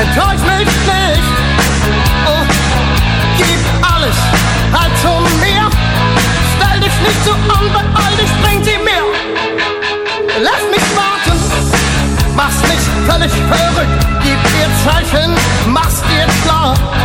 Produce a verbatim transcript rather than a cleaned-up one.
enttäusch mich nicht. Oh, gib alles, halt zu mir. Stell dich nicht so an, beeil dich, bring sie mir. Lass mich warten, mach's nicht völlig verrückt. Gib ihr Zeichen, mach's dir klar.